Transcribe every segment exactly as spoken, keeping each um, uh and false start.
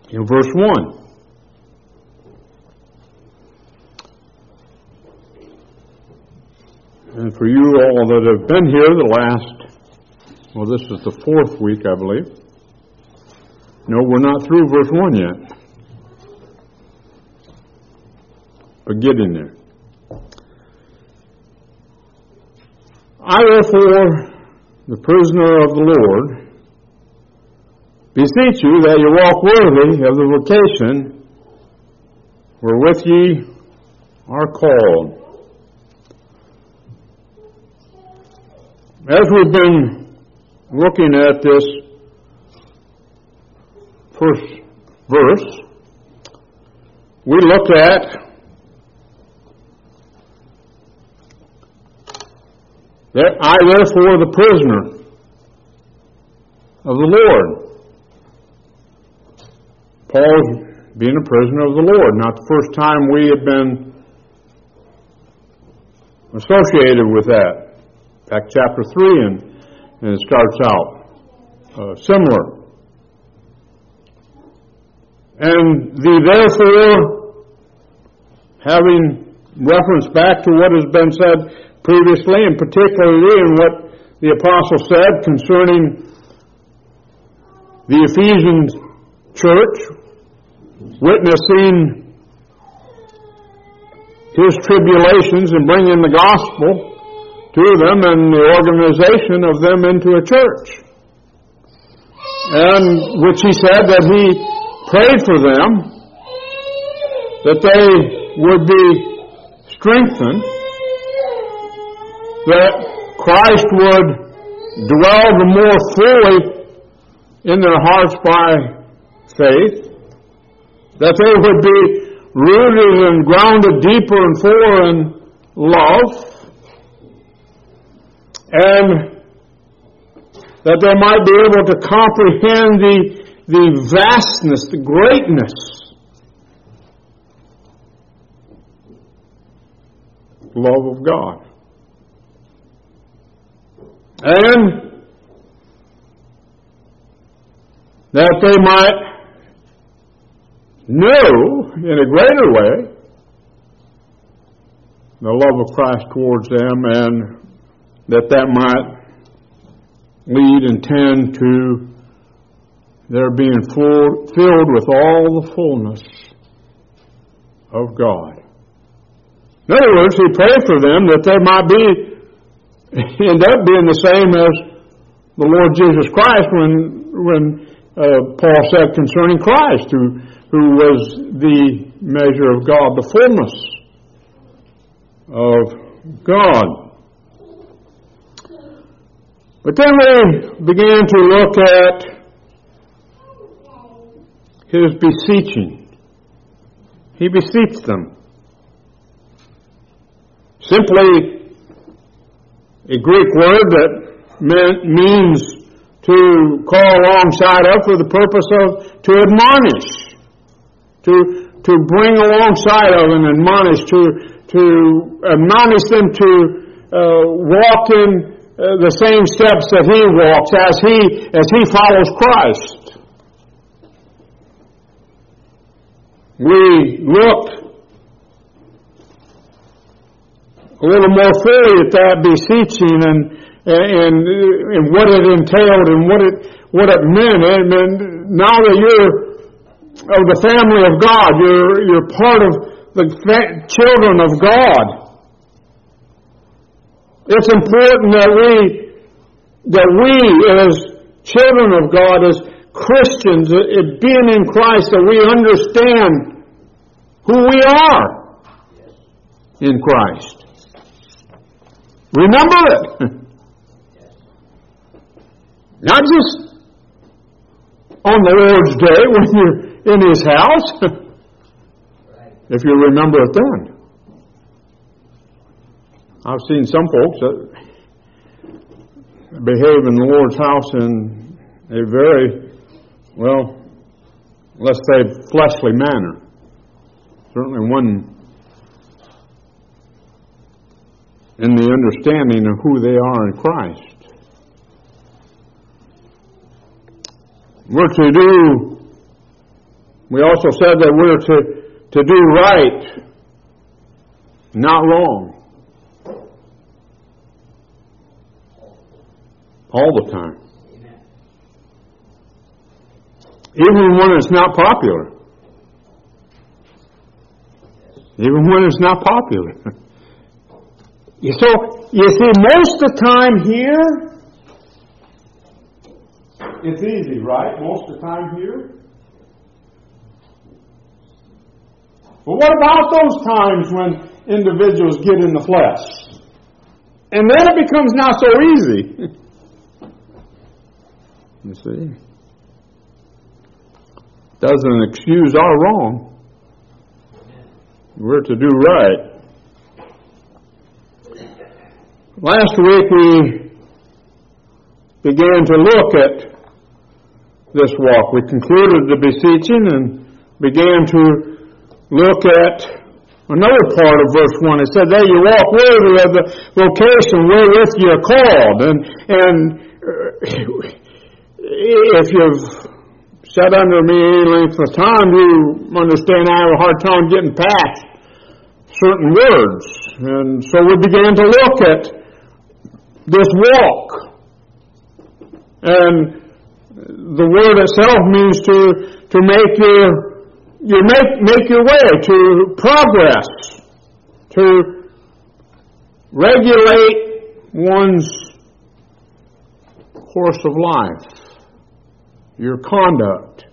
In verse one. And for you all that have been here the last, well, this is the fourth week, I believe. No, we're not through verse one yet. But getting there. I, therefore, the prisoner of the Lord, beseech you that you walk worthy of the vocation wherewith ye are called. As we've been looking at this first verse, we looked at that I, therefore, the prisoner of the Lord. Paul's being a prisoner of the Lord. Not the first time we have been associated with that. In fact, chapter three, and, and it starts out uh, similar. And the therefore, having reference back to what has been said previously, and particularly in what the apostle said concerning the Ephesian church, witnessing his tribulations and bringing the gospel to them and the organization of them into a church. And which he said that he prayed for them that they would be strengthened, that Christ would dwell the more fully in their hearts by faith, that they would be rooted and grounded deeper and fuller in love, and that they might be able to comprehend the, the vastness, the greatness love of God. And that they might know in a greater way the love of Christ towards them, and that that might lead and tend to their being full, filled with all the fullness of God. In other words, he prayed for them that they might be, end up being the same as the Lord Jesus Christ when, when uh, Paul said concerning Christ, who, who was the measure of God, the fullness of God. But then we began to look at his beseeching. He beseeched them. Simply a Greek word that meant, means to call alongside of for the purpose of to admonish, to to bring alongside of and admonish, to to admonish them to uh, walk in Uh, the same steps that he walks as he as he follows Christ. We looked a little more fully at that beseeching and and and what it entailed and what it what it meant. And, and now that you're of the family of God, you're you're part of the fa- children of God. It's important that we, that we as children of God, as Christians, it being in Christ, that we understand who we are in Christ. Remember it. Not just on the Lord's Day when you're in His house, if you remember it then. I've seen some folks that behave in the Lord's house in a very, well, let's say fleshly manner. Certainly one in the understanding of who they are in Christ. We're to do We also said that we're to, to do right, not wrong. All the time. Even when it's not popular. Even when it's not popular. So, you see, most of the time here, it's easy, right? Most of the time here. But what about those times when individuals get in the flesh? And then it becomes not so easy. You see? Doesn't excuse our wrong. We're to do right. Last week we began to look at this walk. We concluded the beseeching and began to look at another part of verse one. It said, "There you walk worthy of the vocation wherewith you are called." And, and if you've sat under me any length of time, you understand I have a hard time getting past certain words. And so we began to look at this walk. And the word itself means to, to make your You make, make your way, to progress, to regulate one's course of life, your conduct.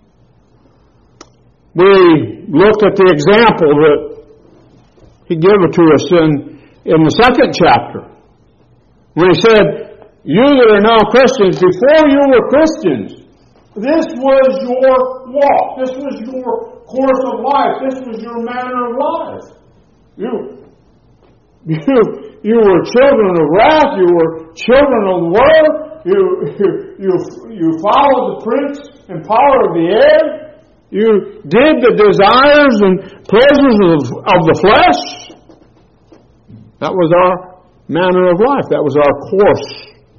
We looked at the example that he gave it to us in, in the second chapter, when he said, "You that are now Christians, before you were Christians, this was your walk. This was your course of life. This was your manner of life. You, you, you were children of wrath. You were children of the world. You, you, you, you followed the prince and power of the air. You did the desires and pleasures of, of the flesh." That was our manner of life. That was our course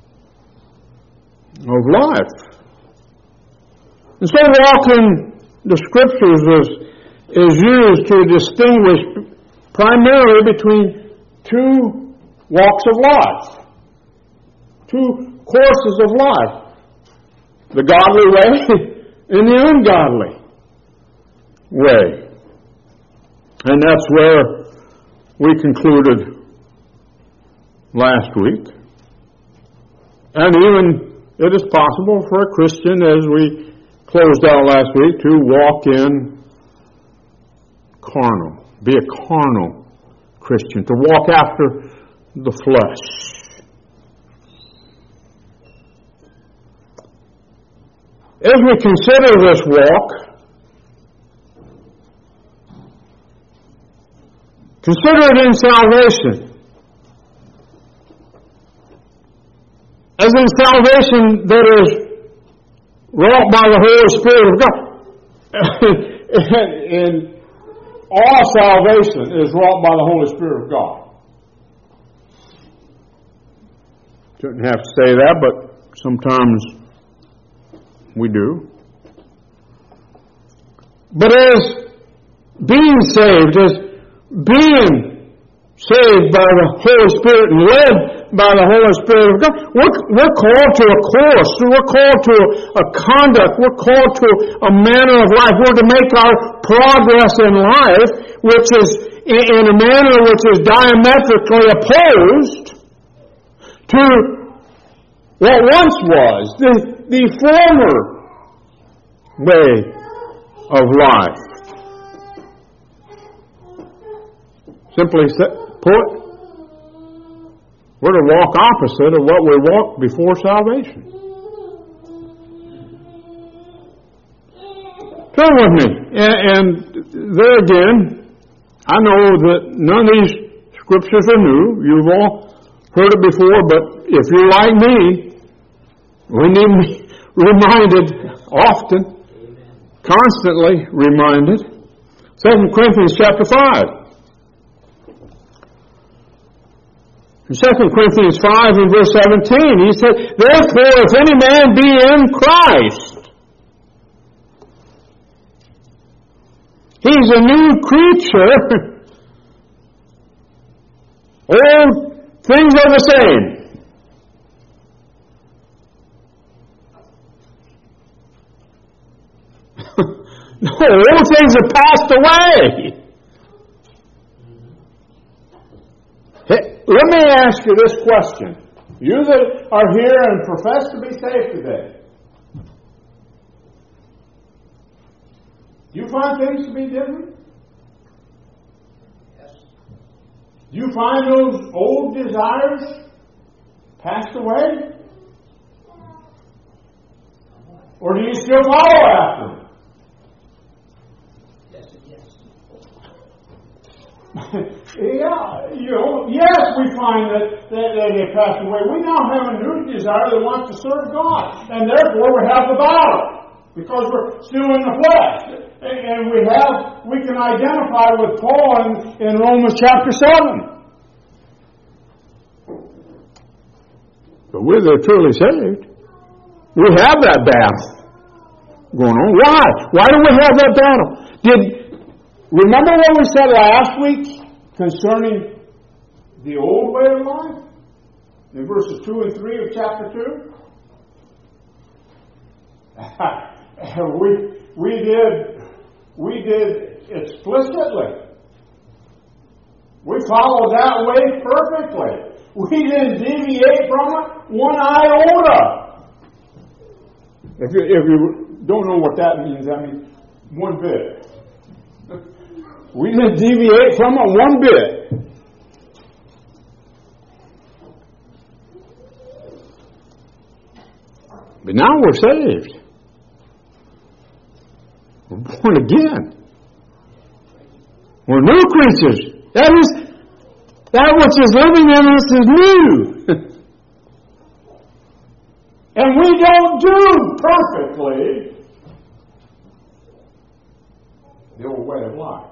of life. And so walking the Scriptures is, is used to distinguish primarily between two walks of life, two courses of life, the godly way and the ungodly way. And that's where we concluded last week. And even it is possible for a Christian, as we closed out last week, to walk in carnal, be a carnal Christian, to walk after the flesh. As we consider this walk, consider it in salvation. As in salvation that is wrought by the Holy Spirit of God. And all salvation is wrought by the Holy Spirit of God. Shouldn't have to say that, but sometimes we do. But as being saved, as being saved by the Holy Spirit and led by the Holy Spirit of God, we're, we're called to a course, we're called to a conduct, we're called to a manner of life. We're to make our progress in life, which is in a manner which is diametrically opposed to what once was, the, the former way of life. Simply put, we're to walk opposite of what we walked before salvation. Turn with me. And there again, I know that none of these scriptures are new. You've all heard it before, but if you're like me, we need to be reminded often, constantly reminded. Second Corinthians chapter five. In Second Corinthians five and verse seventeen, he said, "Therefore, if any man be in Christ, He's a new creature. Old things are the same. No, old things have passed away. Hey, let me ask you this question. You that are here and profess to be saved today, do you find things to be different? Yes. Do you find those old desires passed away? Or do you still follow after them? Yes, yes. Yeah, you know, yes, we find that, that, that they passed away. We now have a new desire that wants to serve God. And therefore we have the battle. Because we're still in the flesh. And we have, we can identify with Paul in, in Romans chapter seven. But we're the truly saved. We have that battle going on. Why? Why do we have that battle? Did remember what we said last week concerning the old way of life? In verses two and three of chapter two? we we did we did explicitly. We followed that way perfectly. We didn't deviate from it one iota. If you, if you don't know what that means, that means one bit. We didn't deviate from it one bit. But now we're saved. We're born again. We're new creatures. That is, that which is living in us is new. And we don't do perfectly the old way of life.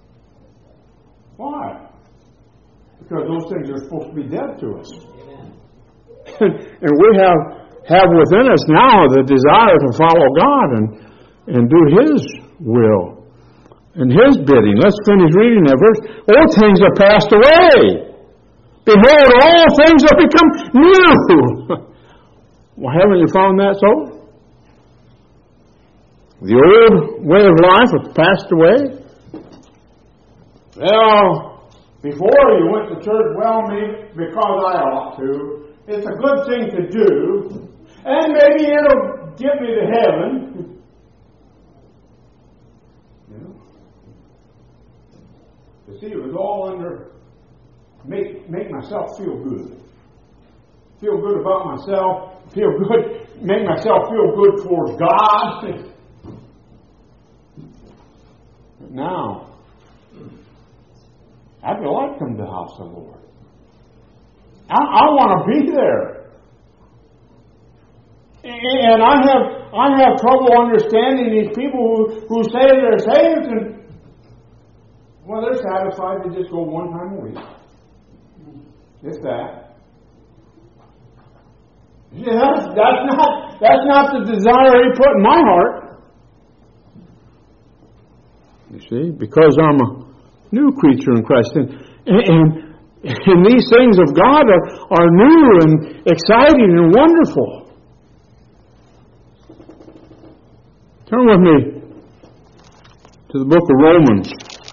Why? Because those things are supposed to be dead to us. And we have have within us now the desire to follow God and, and do His will and His bidding. Let's finish reading that verse. Old things are passed away. Behold, all things have become new. Well, haven't you found that so? The old way of life has passed away. Well, before you went to church, well, maybe because I ought to. It's a good thing to do. And maybe it'll get me to heaven. You know? You see, it was all under make make myself feel good. Feel good about myself. Feel good. Make myself feel good towards God. But now, I'd like to come to the house of the Lord. I, I want to be there. And I have I have trouble understanding these people who, who say they're saved and, well, they're satisfied to just go one time a week. It's that. Yeah, that's, that's not that's not the desire He put in my heart. You see, because I'm a new creature in Christ, and and, and these things of God are, are new and exciting and wonderful. Turn with me to the book of Romans.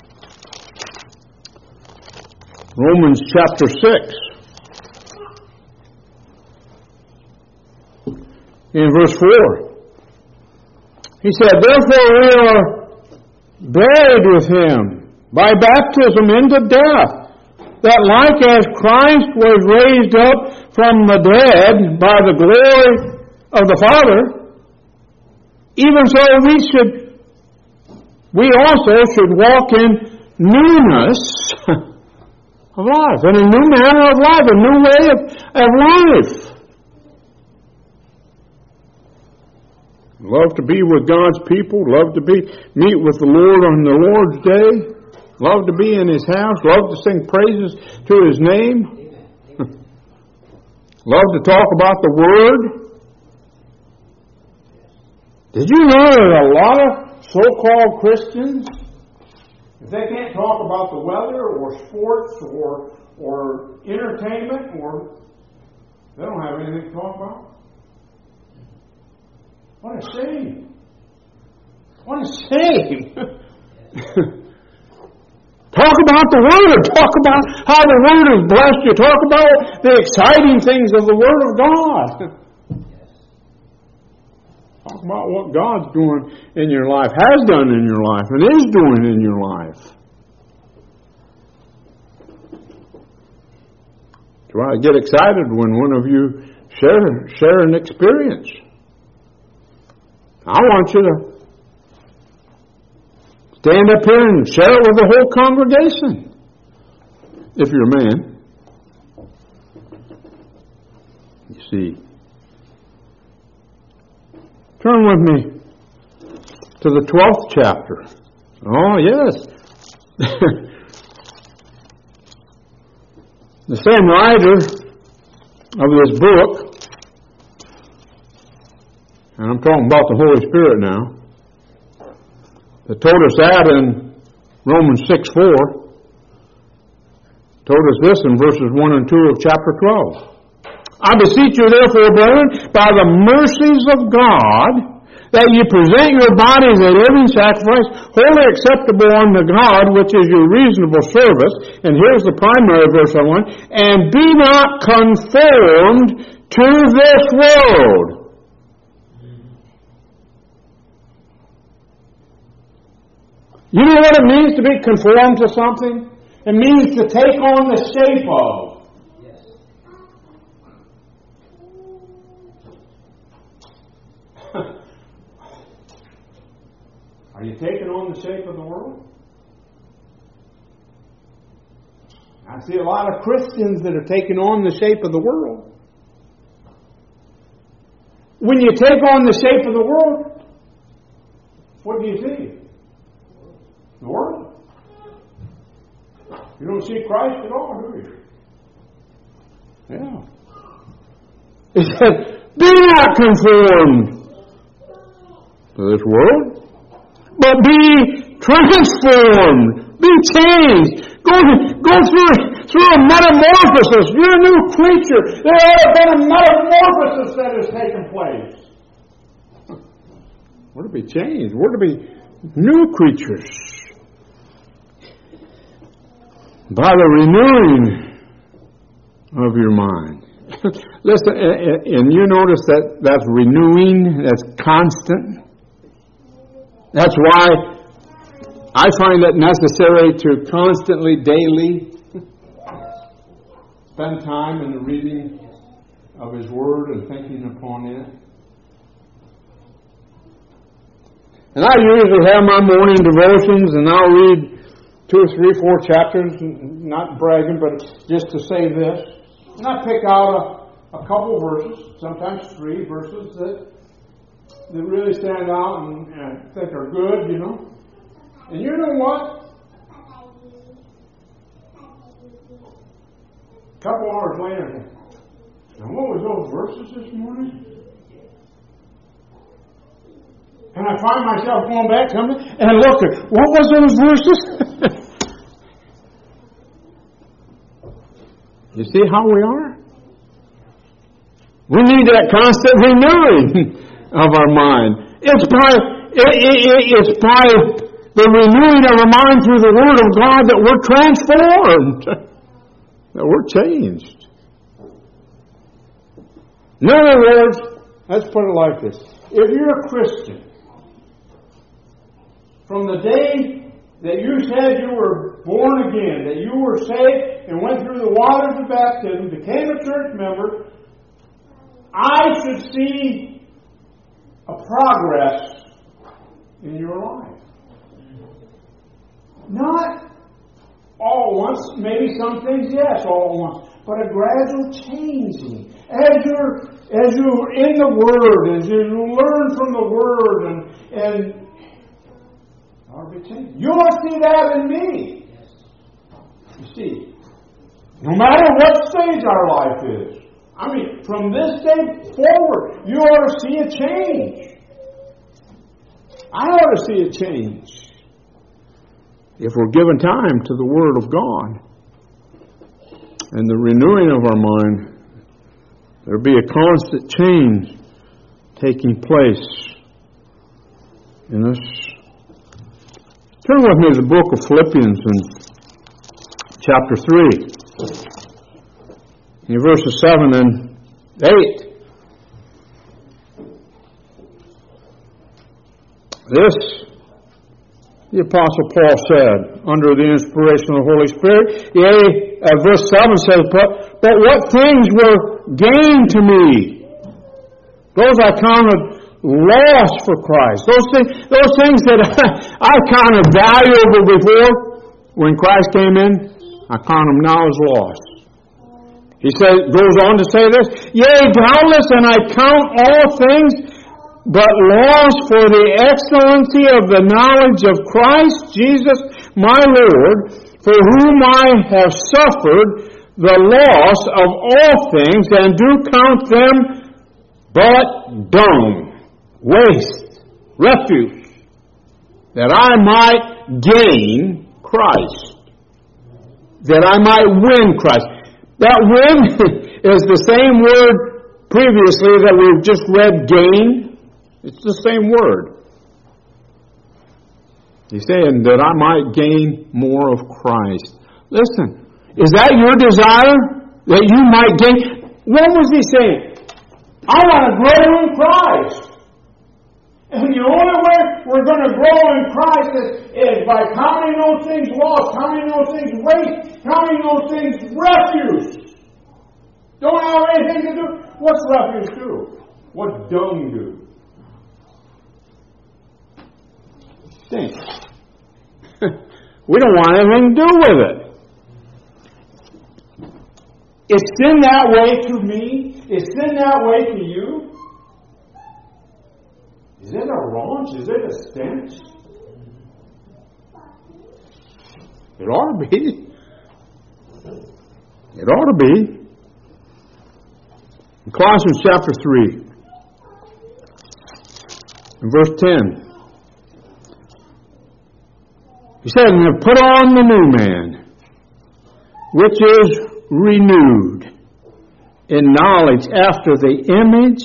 Romans chapter six. In verse four. He said, therefore we are buried with Him by baptism into death, that like as Christ was raised up from the dead by the glory of the Father, even so we should, we also should walk in newness of life, in a new manner of life, a new way of, of life. Love to be with God's people, love to be meet with the Lord on the Lord's day, love to be in His house, love to sing praises to His name, love to talk about the Word. Did you know that a lot of so-called Christians If they can't talk about the weather or sports or or entertainment, or they don't have anything to talk about. What a shame. What a shame. Talk about the Word. Talk about how the Word has blessed you. Talk about the exciting things of the Word of God. Talk about what God's doing in your life, has done in your life, and is doing in your life. Try to get excited when one of you share, share an experience. I want you to stand up here and share it with the whole congregation. If you're a man. You see. Turn with me to the twelfth chapter. Oh, yes. The same writer of this book, and I'm talking about the Holy Spirit now, that told us that in Romans six four, told us this in verses one and two of chapter twelve. I beseech you therefore, brethren, by the mercies of God, that ye present your bodies a living sacrifice, wholly acceptable unto God, which is your reasonable service. And here's the primary verse I want. And be not conformed to this world. You know what it means to be conformed to something? It means to take on the shape of. Are you taking on the shape of the world? I see a lot of Christians that are taking on the shape of the world. When you take on the shape of the world, what do you see? The world. You don't see Christ at all, do you? Yeah. He said, be not conformed to this world, but be transformed, be changed. Go, go through, through a metamorphosis. You're a new creature. There has been a metamorphosis that has taken place. We're to be changed. We're to be new creatures. By the renewing of your mind. Listen, and you notice that that's renewing, that's constant. That's why I find it necessary to constantly, daily, spend time in the reading of His Word and thinking upon it. And I usually have my morning devotions, and I'll read two or three, four chapters, not bragging, but just to say this. And I pick out a, a couple verses, sometimes three verses that that really stand out and, and think are good, you know. And you know what? A couple hours later, now what was those verses this morning? And I find myself going back to them and I look at, what was those verses? You see how we are? We need that constant renewing of our mind. It's by it, it, it's by the renewing of our mind through the Word of God that we're transformed, that we're changed. In other words, let's put it like this: if you're a Christian, from the day that you said you were born again, that you were saved and went through the waters of baptism, became a church member, I should see a progress in your life. Not all at once, maybe some things, yes, all at once, but a gradual changing. As you're, as you're in the Word, as you learn from the Word, and, and you'll see that in me. You see, no matter what stage our life is, I mean, from this day forward, you ought to see a change. I ought to see a change. if we're given time to the Word of God and the renewing of our mind, there'll be a constant change taking place in us. Turn with me to the book of Philippians in chapter three, in verses seven and eight. This, the Apostle Paul said, under the inspiration of the Holy Spirit. Yea, uh, verse seven says, but, but what things were gained to me, those I counted loss for Christ. Those things, those things that I, I counted valuable before, when Christ came in, I count them now as loss. He says, goes on to say this, yea, doubtless, and I count all things but loss for the excellency of the knowledge of Christ Jesus my Lord, for whom I have suffered the loss of all things, and do count them but dung, waste, refuse, that I might gain Christ, that I might win Christ. That win is the same word previously that we've just read, gain. It's the same word. He's saying that I might gain more of Christ. Listen, is that your desire? That you might gain? What was he saying? I want to grow in Christ. And the only way we're going to grow in Christ is, is by counting those things lost, counting those things waste, counting those things refuse. Don't have anything to do. What's refuse do? What dung do? Stink. We don't want anything to do with it. Is sin that way to me? Is sin that way to you? Is it a raunch? Is it a stench? It ought to be. It ought to be. In Colossians chapter three, in verse ten, he said, and have put on the new man, which is renewed in knowledge after the image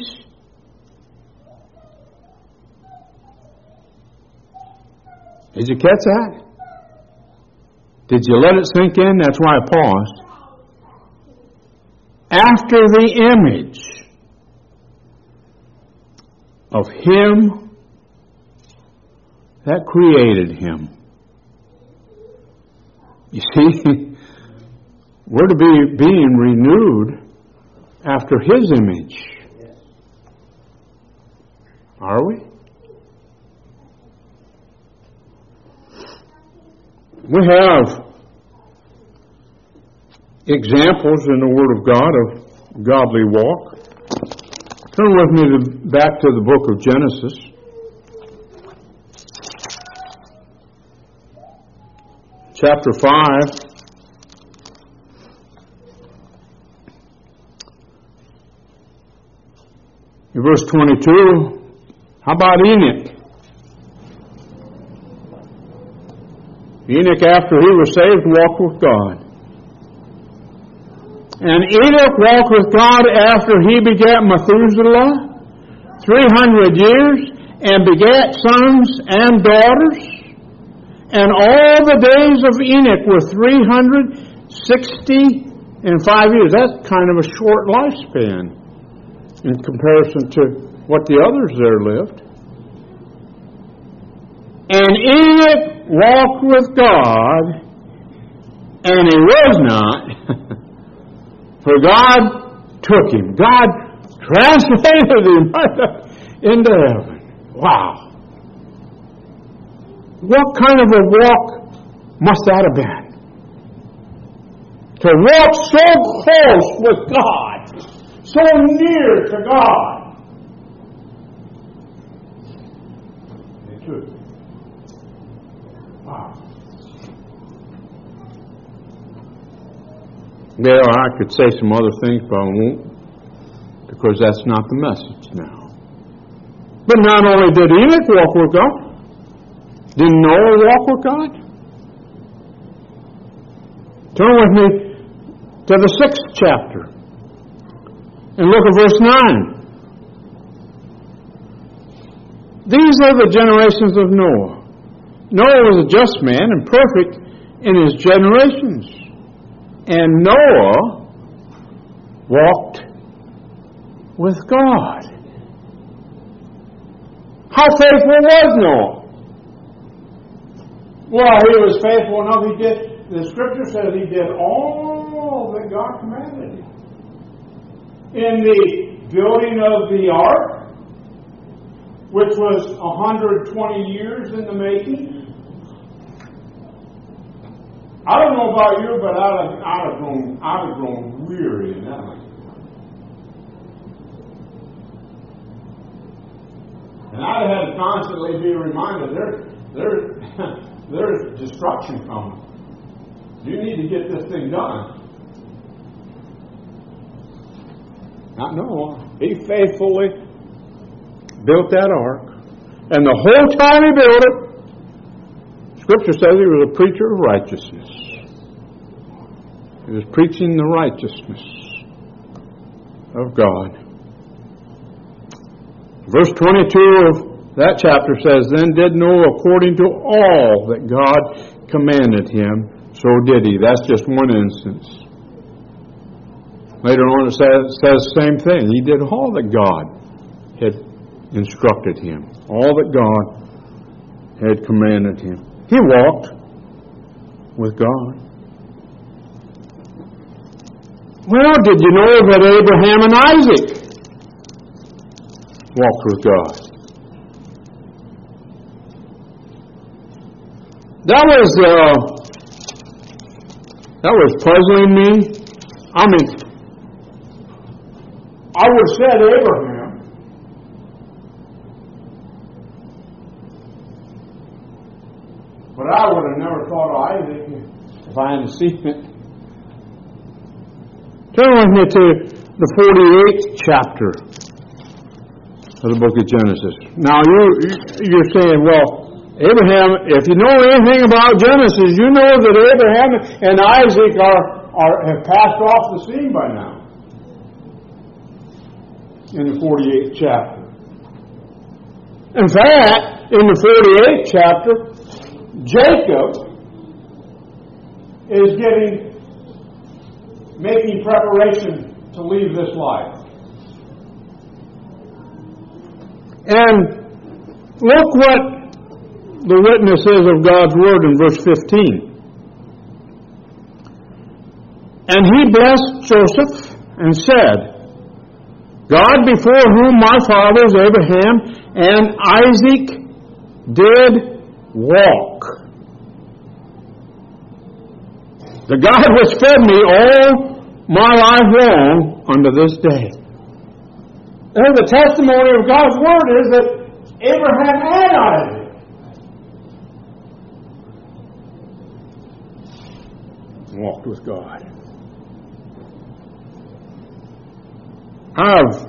Did you catch that? Did you let it sink in? That's why I paused. After the image of Him that created him. You see, we're to be being renewed after His image. Are we? We have examples in the Word of God of godly walk. Turn with me to, back to the book of Genesis. Chapter five. In verse twenty-two, how about Enoch? Enoch, after he was saved, walked with God. And Enoch walked with God after he begat Methuselah three hundred years, and begat sons and daughters. And all the days of Enoch were three hundred sixty and five years. That's kind of a short lifespan in comparison to what the others there lived. And Enoch walked with God, and he was not, for God took him. God translated him into heaven. Wow. What kind of a walk must that have been? To walk so close with God, so near to God. They took him. Wow. Well, I could say some other things, but I won't, because that's not the message now. But not only did Enoch walk with God, did Noah walk with God? Turn with me to the sixth chapter and look at verse nine. These are the generations of Noah. Noah was a just man and perfect in his generations. And Noah walked with God. How faithful was Noah? Well, he was faithful enough. He did. The Scripture says he did all that God commanded him. In the building of the ark, which was one hundred twenty years in the making. I don't know about you, but I'd have, I'd have grown, I'd have grown weary in that length. And I'd have had to constantly be reminded, there, there, there's destruction coming. You need to get this thing done. Not Noah. He faithfully built that ark. And the whole time he built it, Scripture says he was a preacher of righteousness. He was preaching the righteousness of God. Verse twenty-two of that chapter says, Then did Noah according to all that God commanded him, so did he. That's just one instance. Later on it says, says the same thing. He did all that God had instructed him. All that God had commanded him. He walked with God. Well, did you know that Abraham and Isaac walked with God? That was uh, that was puzzling me. I mean, I would have said Abraham. But I would have never thought of Isaac if I hadn't seen it. Turn with me to the forty-eighth chapter of the book of Genesis. Now, you, you're saying, well, Abraham, if you know anything about Genesis, you know that Abraham and Isaac are, are have passed off the scene by now. In the forty-eighth chapter. In fact, in the forty-eighth chapter, Jacob is getting, making preparation to leave this life. And look what the witness is of God's Word in verse fifteen. And he blessed Joseph and said, God before whom my fathers Abraham and Isaac did walk. The God which fed me all my life long unto this day. And the testimony of God's Word is that Abraham and Isaac walked with God. I've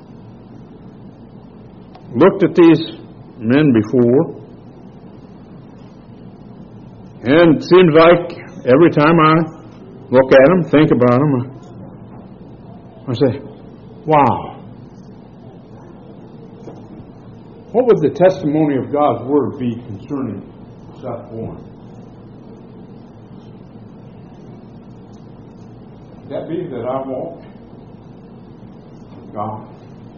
looked at these men before, and it seems like every time I look at them, think about them, I say, wow. What would the testimony of God's Word be concerning Seth Warren? Would that be that I walked with God?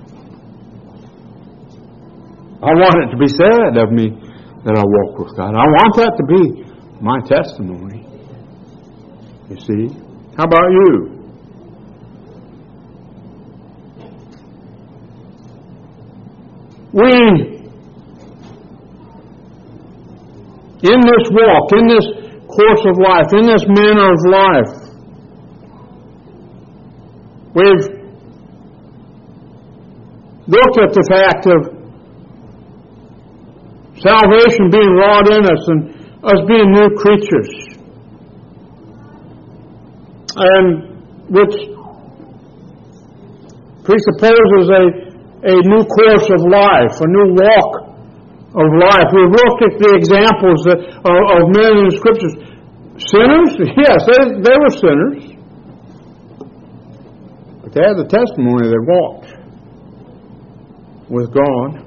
I want it to be said of me that I walk with God. I want that to be my testimony. You see? How about you? We, in this walk, in this course of life, in this manner of life, we've looked at the fact of salvation being wrought in us and us being new creatures, and which presupposes a a new course of life, a new walk of life. We've looked at the examples of, of men in the Scriptures. Sinners? Yes, they, they were sinners. But they had the testimony they walked with God.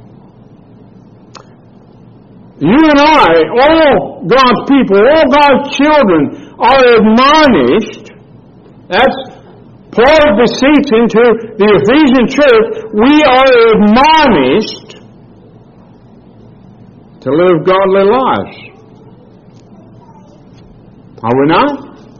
You and I, all God's people, all God's children are admonished. That's Paul beseeching to the Ephesian church. We are admonished to live godly lives. Are we not?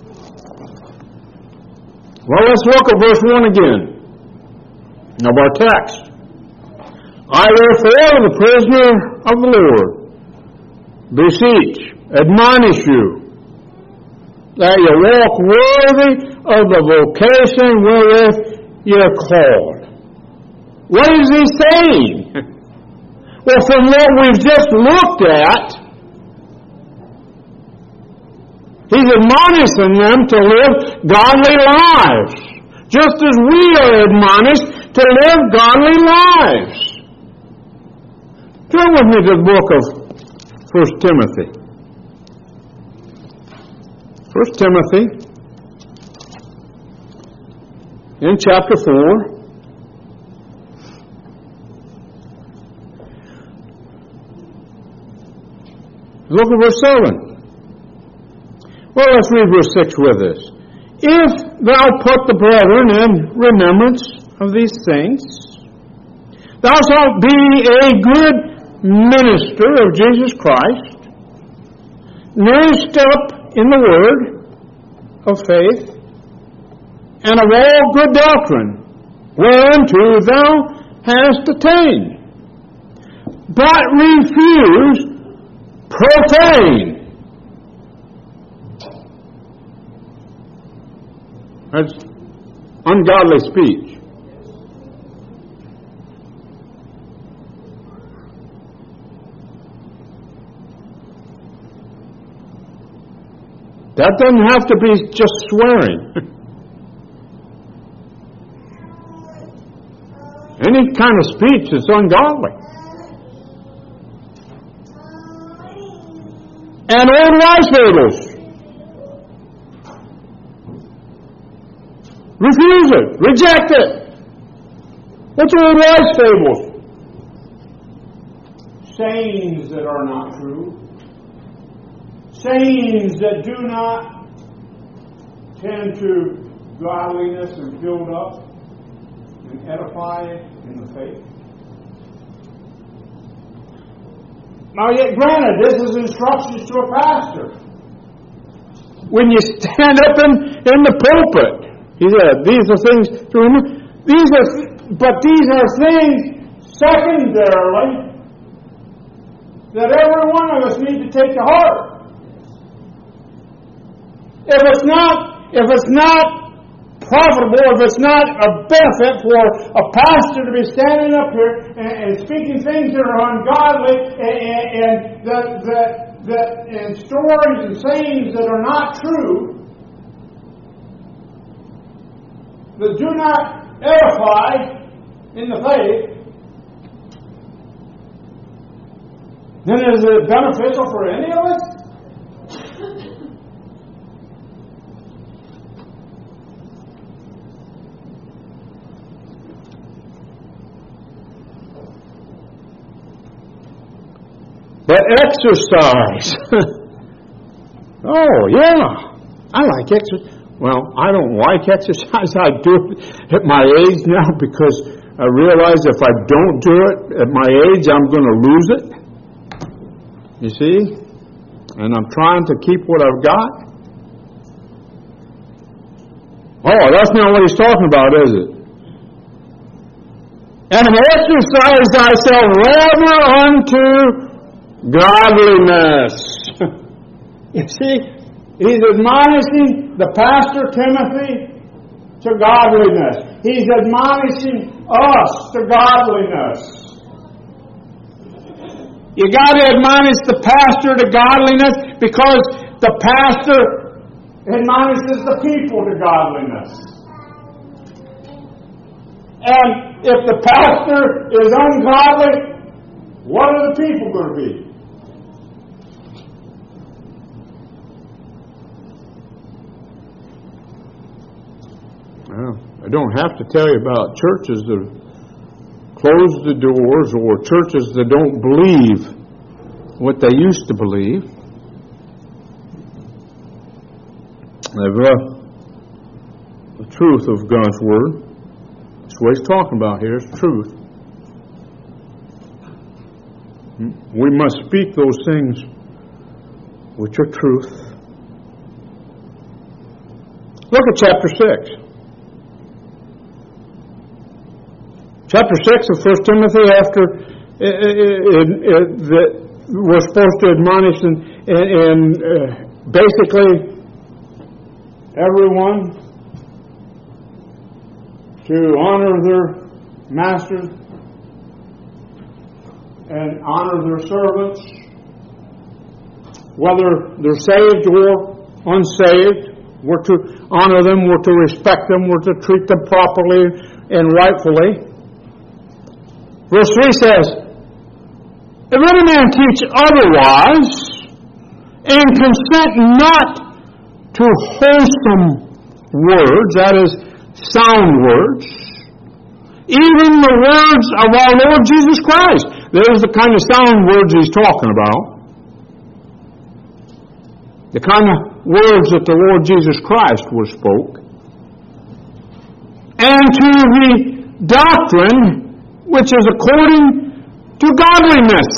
Well, let's look at verse one again of our text. I therefore, the prisoner of the Lord, beseech, admonish you, that you walk worthy of the vocation wherewith you are called. What is he saying? Well, from what we've just looked at, he's admonishing them to live godly lives, just as we are admonished to live godly lives. Turn with me to the book of First Timothy. First Timothy, in chapter four. Look at verse seven. Well, let's read verse six with us. If thou put the brethren in remembrance of these things, thou shalt be a good minister of Jesus Christ, nourished up in the word of faith, and of all good doctrine, whereunto thou hast attained. But refuse profane. That's ungodly speech. That doesn't have to be just swearing. Any kind of speech is ungodly. And old wives' fables. Refuse it. Reject it. What's old wives' fables? Sayings that are not true. Sayings that do not tend to godliness and build up and edify in the faith. Now, yet granted, this is instructions to a pastor. When you stand up in, in the pulpit, he said, these are things to remember. These are, but these are things secondarily that every one of us need to take to heart. If it's not, if it's not profitable, if it's not a benefit for a pastor to be standing up here and, and speaking things that are ungodly and, and, and that, that, that and stories and sayings that are not true, that do not edify in the faith, then is it beneficial for any of us? But exercise. Oh, yeah. I like exercise. Well, I don't like exercise. I do it at my age now because I realize if I don't do it at my age, I'm going to lose it. You see? And I'm trying to keep what I've got. Oh, that's not what he's talking about, is it? And exercise thyself rather unto godliness. You see, he's admonishing the pastor Timothy to godliness. He's admonishing us to godliness. You got to admonish the pastor to godliness because the pastor admonishes the people to godliness. And if the pastor is ungodly, what are the people going to be? I don't have to tell you about churches that close the doors or churches that don't believe what they used to believe. They've left the truth of God's Word. That's what He's talking about here, is truth. We must speak those things which are truth. Look at chapter six. Chapter six of First Timothy, after it, it, it, that we're supposed to admonish and, and uh, basically everyone to honor their masters and honor their servants, whether they're saved or unsaved. We're to honor them, we're to respect them, we're to treat them properly and rightfully. Verse three says, if any man teach otherwise, and consent not to wholesome words, that is, sound words, even the words of our Lord Jesus Christ. There's the kind of sound words He's talking about. The kind of words that the Lord Jesus Christ was spoke. And to the doctrine which is according to godliness.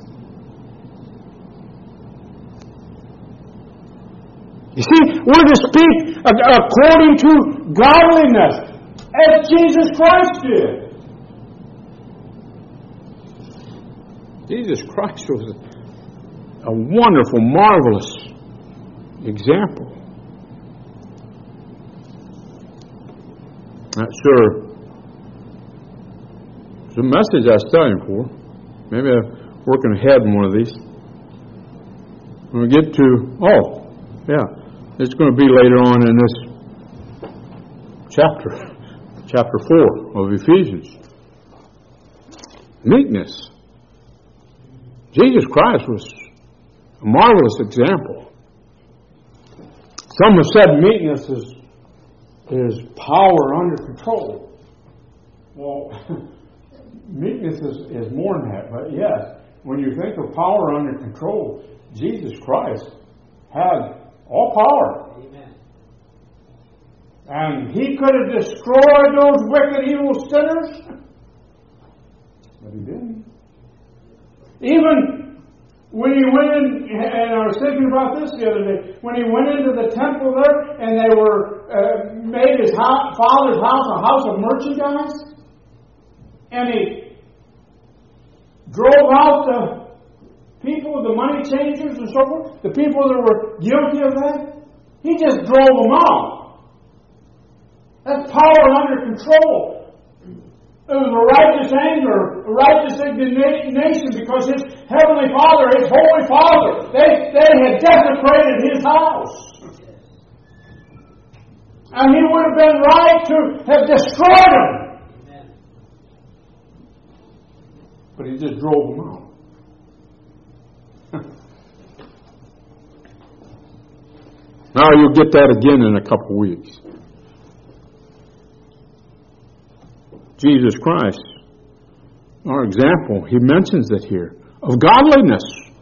You see, we're to speak according to godliness, as Jesus Christ did. Jesus Christ was a wonderful, marvelous example. Not sure. It's a message I was studying for. Maybe I'm working ahead in one of these. When we get to, oh, yeah, it's going to be later on in this chapter, chapter four of Ephesians. Meekness. Jesus Christ was a marvelous example. Some have said meekness is, is power under control. Well, meekness is, is more than that. But yes, when you think of power under control, Jesus Christ had all power. Amen. And He could have destroyed those wicked, evil sinners. But He didn't. Even when He went in, and I was thinking about this the other day, when He went into the temple there, and they were uh, made His house, Father's house a house of merchandise, and He drove out the people, the money changers and so forth, the people that were guilty of that, He just drove them out. That's power under control. It was a righteous anger, a righteous indignation, because His Heavenly Father, His Holy Father, they, they had desecrated His house. And He would have been right to have destroyed them. Amen. But He just drove them out. Now you'll get that again in a couple of weeks. Jesus Christ, our example, He mentions it here, of godliness.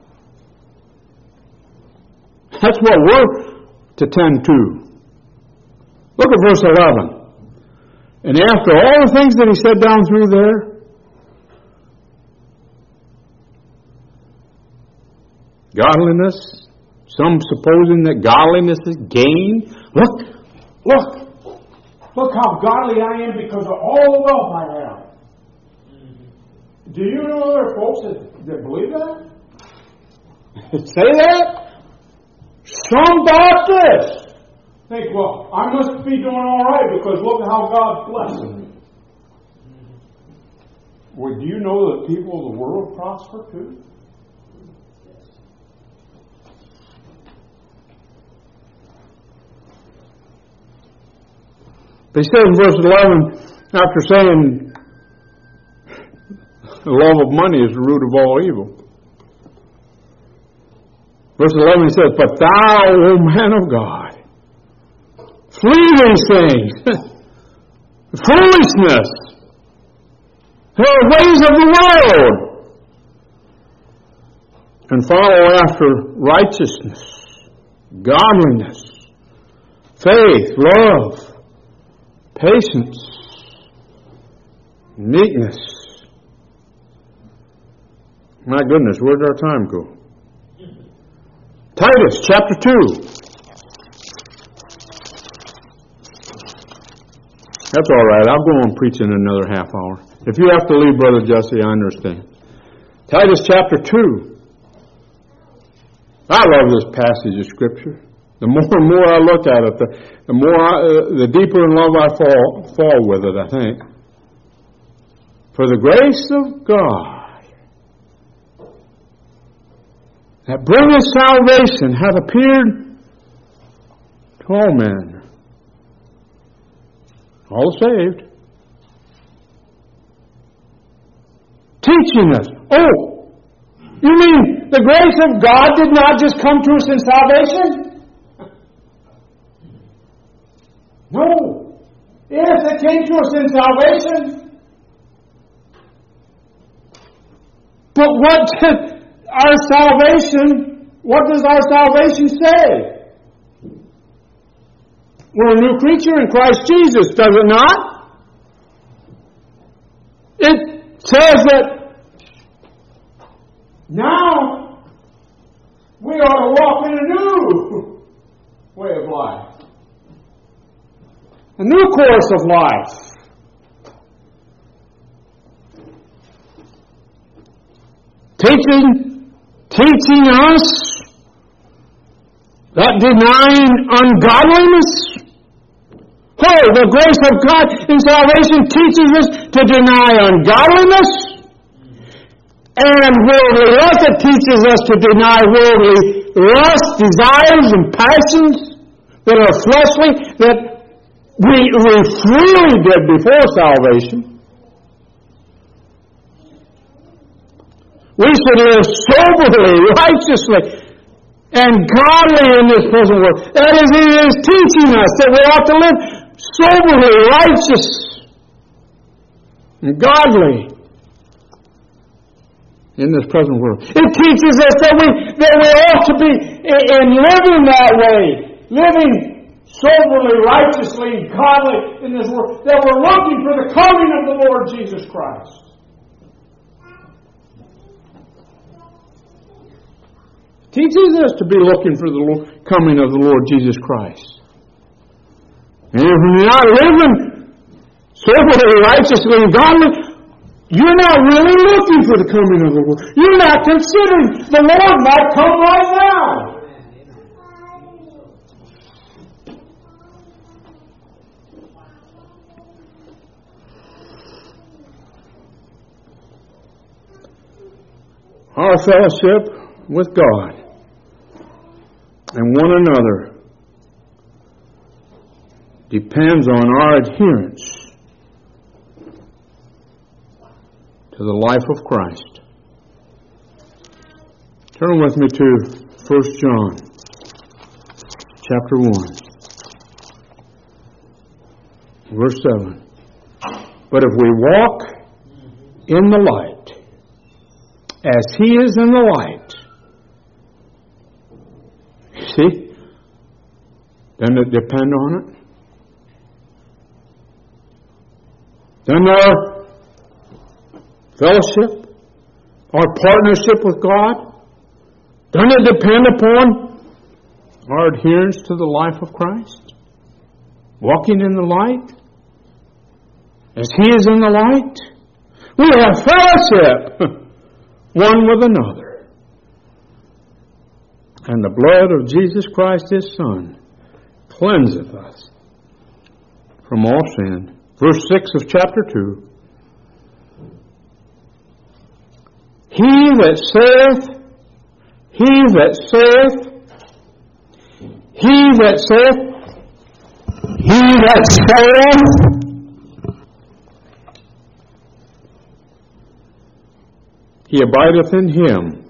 That's what we're to tend to. Look at verse eleven. And after all the things that He said down through there, godliness, some supposing that godliness is gain. Look, look. Look how godly I am because of all the wealth I have. Mm-hmm. Do you know other folks that, that believe that? Say that? Some Baptists think, well, I must be doing all right because look at how God's blessing me. Mm-hmm. Well, do you know that people of the world prosper too? They say in verse eleven, after saying the love of money is the root of all evil. Verse eleven says, but thou, O man of God, flee these things. foolishness. There are ways of the world. And follow after righteousness, godliness, faith, love, patience, meekness. My goodness, where did our time go? Titus chapter two. That's all right. I'll go on preaching another half hour. If you have to leave, Brother Jesse, I understand. Titus chapter two. I love this passage of Scripture. The more and more I look at it, the, the more I, uh, the deeper in love I fall, fall with it, I think. For the grace of God that bringeth salvation hath appeared to all men. All saved. Teaching us. Oh, you mean the grace of God did not just come to us in salvation? No. Yes, it came to us in salvation. But what did our salvation, what does our salvation say? We're a new creature in Christ Jesus, does it not? It says that now we ought to walk in a new way of life. A new course of life. Teaching, teaching us that denying ungodliness. Oh, the grace of God in salvation teaches us to deny ungodliness and worldly lust. It teaches us to deny worldly lust, desires, and passions that are fleshly, that we, we freely did before salvation. We should live soberly, righteously, and godly in this present world. That is, He is teaching us that we ought to live soberly, righteous, and godly in this present world. It teaches us that we that we ought to be in living that way, living soberly, righteously, and godly in this world, that we're looking for the coming of the Lord Jesus Christ. Teaches us to be looking for the coming of the Lord Jesus Christ. And if you're not living soberly, righteously, and godly, you're not really looking for the coming of the Lord. You're not considering the Lord might come right now. Our fellowship with God and one another depends on our adherence to the life of Christ. Turn with me to First John chapter one, verse seven. But if we walk in the light, as He is in the light, see, doesn't it depend on it? Doesn't our fellowship, our partnership with God, doesn't it depend upon our adherence to the life of Christ? Walking in the light, as He is in the light, we have fellowship one with another. And the blood of Jesus Christ, His Son, cleanseth us from all sin. Verse six of chapter two. He that saith, he that saith, he that saith, he that saith, he abideth in Him,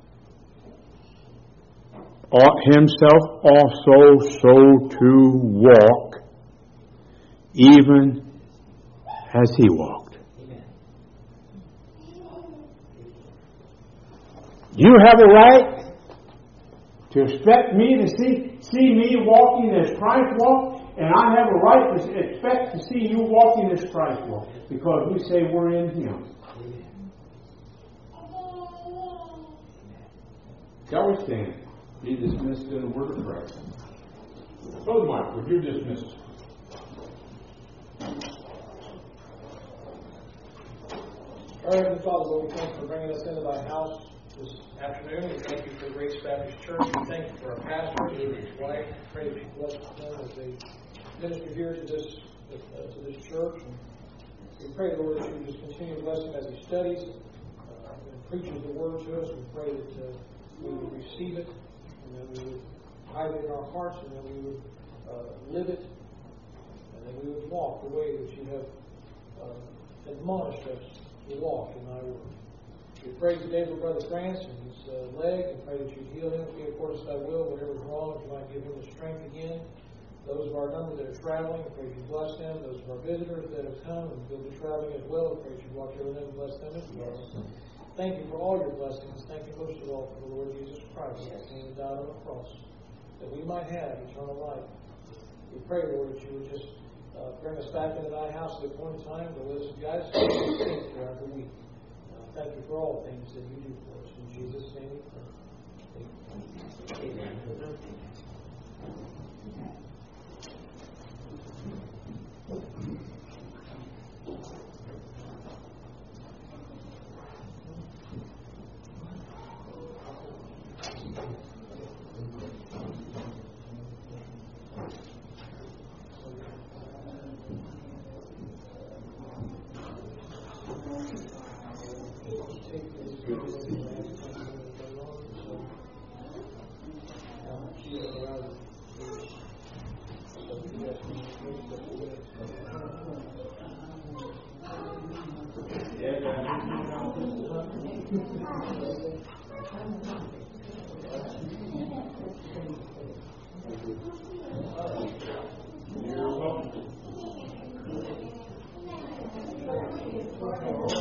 ought himself also so to walk, even as He walked. You have a right to expect me to see, see me walking as Christ walked, and I have a right to expect to see you walking as Christ walked, because we say we're in Him. Shall we stand? Be dismissed in the word of prayer. Brother Mike, would you dismiss? Our Heavenly Father, Lord, we thank you for bringing us into thy house this afternoon. We thank you for Grace Baptist Church. We thank you for our pastor and his wife. We pray that you bless them as they minister here to this uh, to this church. And we pray, Lord, that you just continue to bless him as he studies uh, and preaches the word to us. We pray that uh, we would receive it, and that we would hide it in our hearts, and that we would uh, live it, and that we would walk the way that you have uh, admonished us to walk in thy word. We pray today for Brother France and his uh, leg, and pray that you heal him, be according to thy will, whatever's wrong, that you might give him the strength again. Those of our number that are traveling, I pray you bless them. Those of our visitors that have come and will be traveling as well, I pray you watch over them and bless them as well. Thank you for all your blessings. Thank you most of all for the Lord Jesus Christ, who came and died on the cross, that we might have eternal life. We pray, Lord, that you would just uh, bring us back into thy house at a point in time to let us guide us throughout the week. Uh, thank you for all things that you do for us. In Jesus' name we pray. Amen. Amen. You're welcome.